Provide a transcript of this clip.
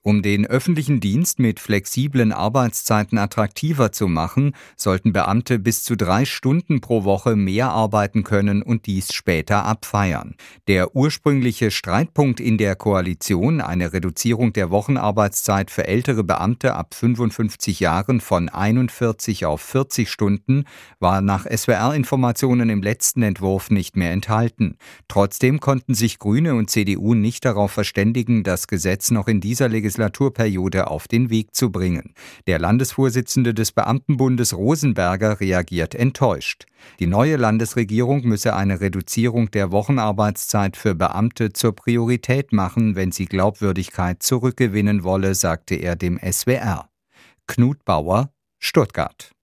Um den öffentlichen Dienst mit flexiblen Arbeitszeiten attraktiver zu machen, sollten Beamte bis zu 3 Stunden pro Woche mehr arbeiten können und dies später abfeiern. Der ursprüngliche Streitpunkt in der Koalition, eine Reduzierung der Wochenarbeitszeit für ältere Beamte ab 55 Jahren von 41 auf 40 Stunden, war nach SWR-Informationen im letzten Entwurf nicht mehr enthalten. Trotzdem konnten sich Grüne und CDU nicht darauf verständigen, das Gesetz noch in dieser Legislaturperiode auf den Weg zu bringen. Der Landesvorsitzende des Beamtenbundes Rosenberger reagiert enttäuscht. Die neue Landesregierung müsse eine Reduzierung der Wochenarbeitszeit für Beamte zur Priorität machen, wenn sie Glaubwürdigkeit zurückgewinnen wolle, sagte er dem SWR. Knut Bauer, Stuttgart.